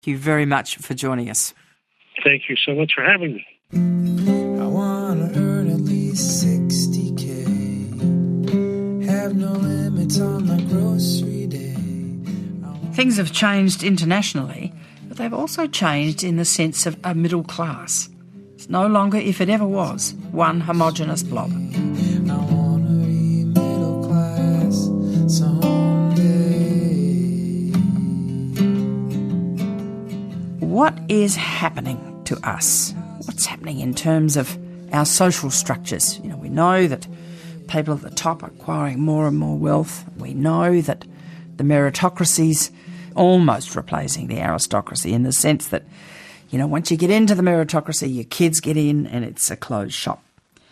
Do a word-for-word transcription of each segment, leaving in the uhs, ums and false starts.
Thank you very much for joining us. Thank you so much for having me. I want to earn at least sixty K. Have no limits on my grocery day. Things have changed internationally, but they've also changed in the sense of a middle class. It's no longer, if it ever was, one homogenous blob. I want to be middle class someday. What is happening to us? What's happening in terms of our social structures? You know, we know that people at the top are acquiring more and more wealth. We know that the meritocracy's almost replacing the aristocracy in the sense that, you know, once you get into the meritocracy, your kids get in and it's a closed shop.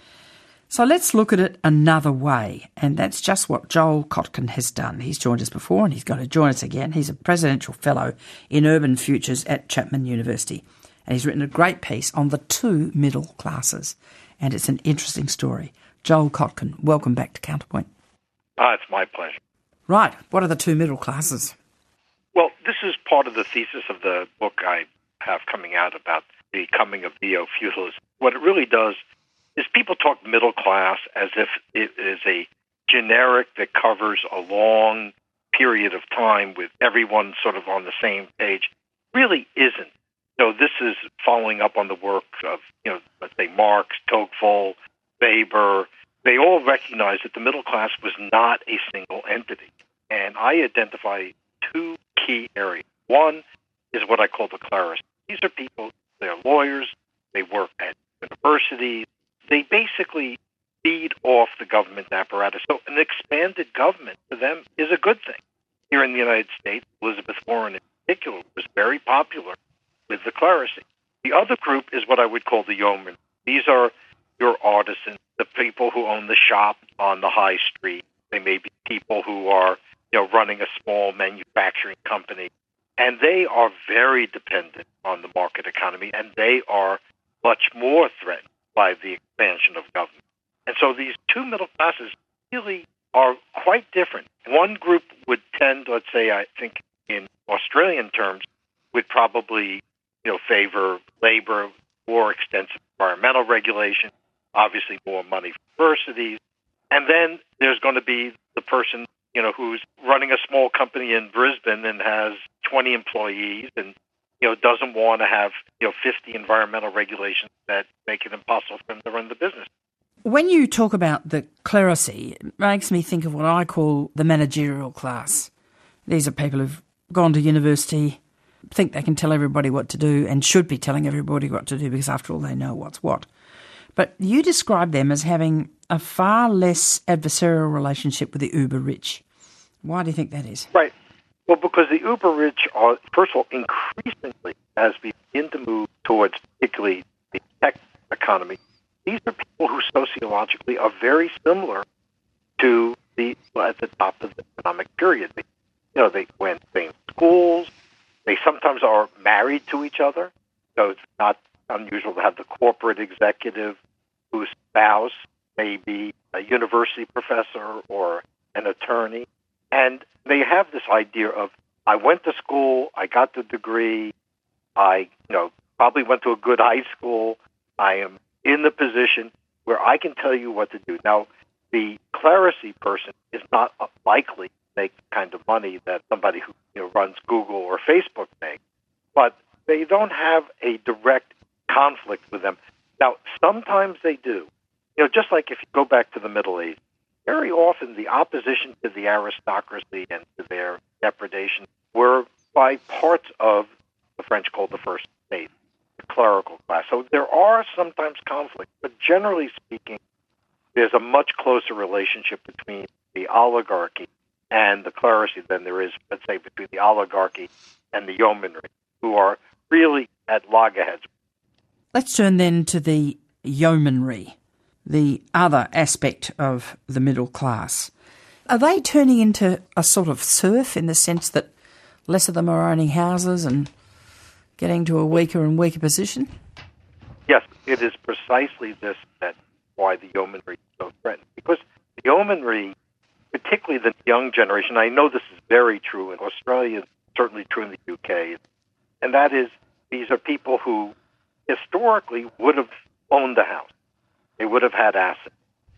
So let's look at it another way, and that's just what Joel Kotkin has done. He's joined us before and he's going to join us again. He's a Presidential Fellow in Urban Futures at Chapman University, and he's written a great piece on the two middle classes, and it's an interesting story. Joel Kotkin, welcome back to Counterpoint. Ah, it's my pleasure. Right, what are the two middle classes? Well, this is part of the thesis of the book I have coming out about the coming of neo-feudalism. What it really does is people talk middle class as if it is a generic that covers a long period of time with everyone sort of on the same page. Really isn't. So this is following up on the work of, you know, let's say Marx, Tocqueville, Weber. They all recognize that the middle class was not a single entity. And I identify two key areas. One is what I call the clerics. These are people, they're lawyers, they work at universities. They basically feed off the government apparatus. So an expanded government for them is a good thing. Here in the United States, Elizabeth Warren in particular was very popular with the clerisy. The other group is what I would call the yeomen. These are your artisans, the people who own the shop on the high street. They may be people who are, you know, running a small manufacturing company. And they are very dependent on the market economy, and they are much more threatened by the expansion of government. And so these two middle classes really are quite different. One group would tend, let's say, I think in Australian terms, would probably, you know, favor labor, more extensive environmental regulation, obviously more money for universities. And then there's going to be the person, you know, who's running a small company in Brisbane and has twenty employees and, you know, doesn't want to have, you know, fifty environmental regulations that make it impossible for them to run the business. When you talk about the clerisy, it makes me think of what I call the managerial class. These are people who've gone to university, think they can tell everybody what to do and should be telling everybody what to do because, after all, they know what's what. But you describe them as having a far less adversarial relationship with the uber-rich. Why do you think that is? Right. Well, because the uber-rich are, first of all, increasingly, as we begin to move towards particularly the tech economy, these are people who sociologically are very similar to the at the top of the economic period. They, you know, they went to the same schools. They sometimes are married to each other, so it's not unusual to have the corporate executive whose spouse may be a university professor or an attorney. And they have this idea of, I went to school, I got the degree, I, you know, probably went to a good high school, I am in the position where I can tell you what to do. Now, the clerisy person is not likely to make the kind of money that somebody who, you know, runs Google or Facebook makes, but they don't have a direct conflict with them. Now, sometimes they do. You know, just like if you go back to the Middle Ages, very often the opposition to the aristocracy and to their depredation were by parts of the French called the First State, the clerical class. So there are sometimes conflicts, but generally speaking, there's a much closer relationship between the oligarchy and the clerisy than there is, let's say, between the oligarchy and the yeomanry, who are really at loggerheads. Let's turn then to the yeomanry, the other aspect of the middle class. Are they turning into a sort of serf in the sense that less of them are owning houses and getting to a weaker and weaker position? Yes, it is precisely this that why the yeomanry is so threatened. Because the yeomanry, particularly the young generation, I know this is very true in Australia, certainly true in the U K, And that is, these are people who historically would have owned the house. They would have had assets.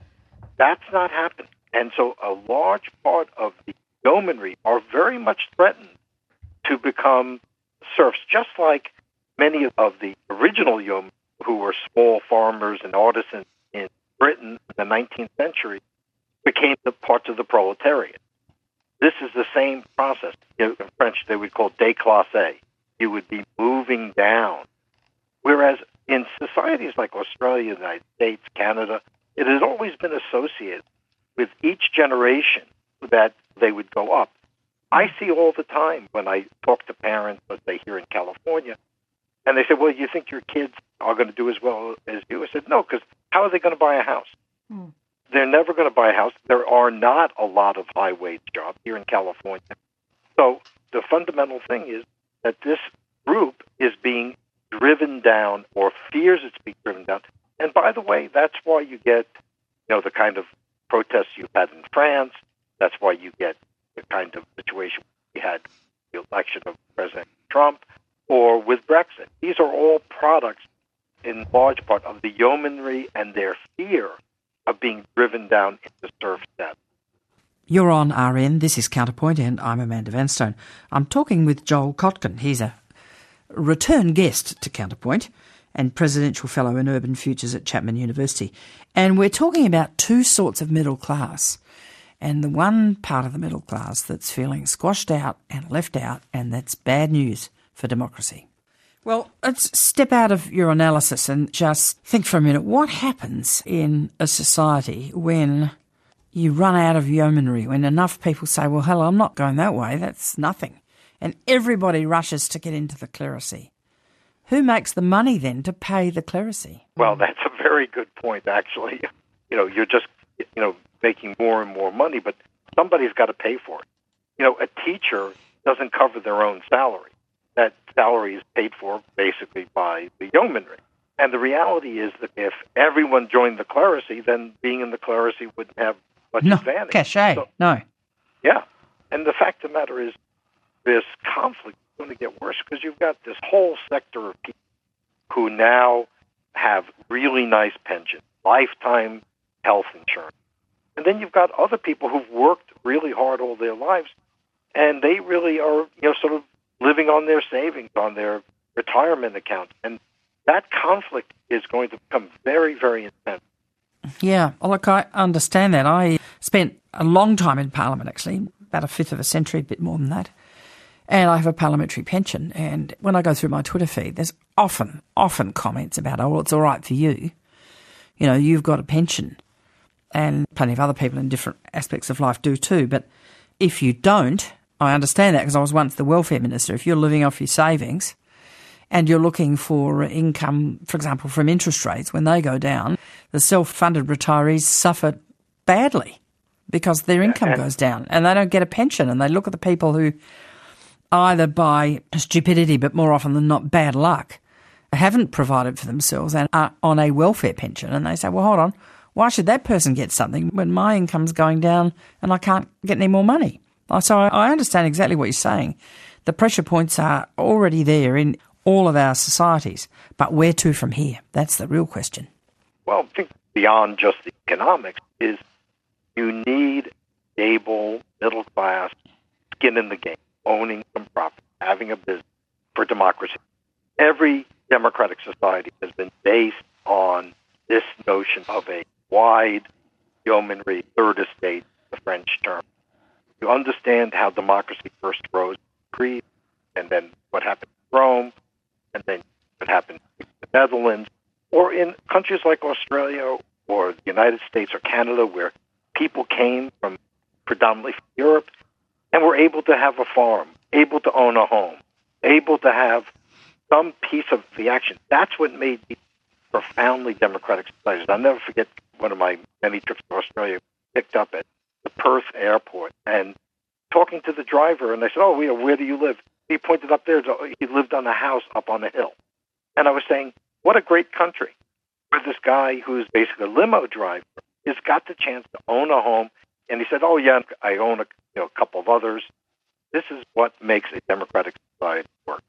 That's not happening. And so a large part of the yeomanry are very much threatened to become serfs, just like many of the original yeomen who were small farmers and artisans in Britain in the nineteenth century became the parts of the proletariat. This is the same process. In French, they would call déclassé. You would be moving down. Whereas in societies like Australia, the United States, Canada, it has always been associated with each generation that they would go up. I see all the time when I talk to parents, let's say here in California, and they say, well, you think your kids are going to do as well as you? I said, no, because how are they going to buy a house? Hmm. They're never going to buy a house. There are not a lot of high-wage jobs here in California. So the fundamental thing is that this group is being driven down or fears it's being driven down. And by the way, that's why you get, you know, the kind of protests you had in France. That's why you get the kind of situation we had the election of President Trump or with Brexit. These are all products, in large part, of the yeomanry and their fear of being driven down into serf status. You're on R N. This is Counterpoint, and I'm Amanda Vanstone. I'm talking with Joel Kotkin. He's a return guest to Counterpoint and Presidential Fellow in Urban Futures at Chapman University. And we're talking about two sorts of middle class. And the one part of the middle class that's feeling squashed out and left out, and that's bad news for democracy. Well, let's step out of your analysis and just think for a minute. What happens in a society when you run out of yeomanry, when enough people say, well, hell, I'm not going that way, that's nothing, and everybody rushes to get into the clerisy? Who makes the money then to pay the clerisy? Well, that's a very good point, actually. You know, you're just, you know, making more and more money, but somebody's got to pay for it. You know, a teacher doesn't cover their own salary. That salary is paid for basically by the yeomanry. And the reality is that if everyone joined the clerisy, then being in the clerisy wouldn't have much no, advantage. Cachet, so, no. Yeah. And the fact of the matter is this conflict is going to get worse because you've got this whole sector of people who now have really nice pensions, lifetime health insurance. And then you've got other people who've worked really hard all their lives, and they really are, you know, sort of living on their savings, on their retirement accounts. And that conflict is going to become very, very intense. Yeah, well, look, I understand that. I spent a long time in Parliament, actually, about a fifth of a century, a bit more than that. And I have a parliamentary pension. And when I go through my Twitter feed, there's often, often comments about, oh, well, it's all right for you. You know, you've got a pension. And plenty of other people in different aspects of life do too. But if you don't, I understand that because I was once the welfare minister. If you're living off your savings and you're looking for income, for example, from interest rates, when they go down, the self-funded retirees suffer badly because their income goes down and they don't get a pension. And they look at the people who either by stupidity, but more often than not bad luck, haven't provided for themselves and are on a welfare pension. And they say, well, hold on, why should that person get something when my income's going down and I can't get any more money? So I understand exactly what you're saying. The pressure points are already there in all of our societies, but where to from here? That's the real question. Well, I think beyond just the economics is you need stable, middle class, skin in the game, owning some property, having a business for democracy. Every democratic society has been based on this notion of a wide yeomanry, third estate, the French term. You understand how democracy first rose in Greece, and then what happened in Rome, and then what happened in the Netherlands, or in countries like Australia or the United States or Canada, where people came from predominantly from Europe and were able to have a farm, able to own a home, able to have some piece of the action. That's what made these profoundly democratic societies. I'll never forget one of my many trips to Australia, picked up at the Perth airport and talking to the driver, and I said, oh, where do you live? He pointed up there. He lived on a house up on a hill. And I was saying, what a great country where this guy who's basically a limo driver has got the chance to own a home. And he said, oh, yeah, I own a, you know, a couple of others. This is what makes a democratic society work.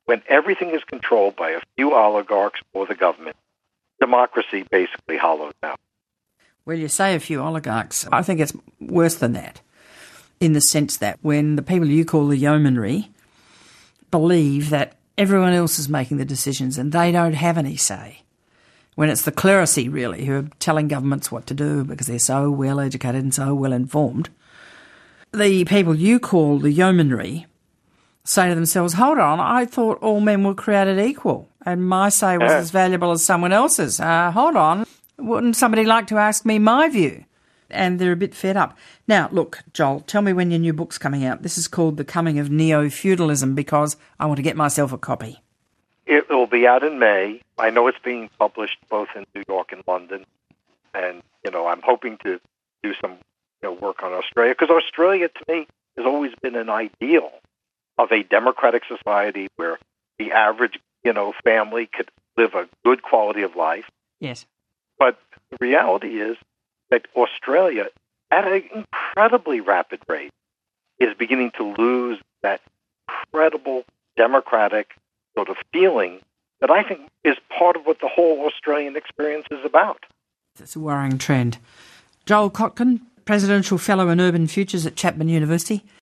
when everything is controlled by a few oligarchs or the government, democracy basically hollows out. Well, you say a few oligarchs. I think it's worse than that, in the sense that when the people you call the yeomanry believe that everyone else is making the decisions and they don't have any say, when it's the clerisy, really, who are telling governments what to do because they're so well educated and so well informed, the people you call the yeomanry say to themselves, hold on, I thought all men were created equal and my say was as valuable as someone else's. Uh, hold on, wouldn't somebody like to ask me my view? And they're a bit fed up. Now, look, Joel, tell me when your new book's coming out. This is called The Coming of Neo-Feudalism because I want to get myself a copy. It will be out in May. I know it's being published both in New York and London. And, you know, I'm hoping to do some you know, work on Australia, because Australia, to me, has always been an ideal of a democratic society where the average, you know, family could live a good quality of life. Yes. But the reality is that Australia, at an incredibly rapid rate, is beginning to lose that incredible democratic sort of feeling that I think is part of what the whole Australian experience is about. It's a worrying trend. Joel Kotkin, Presidential Fellow in Urban Futures at Chapman University.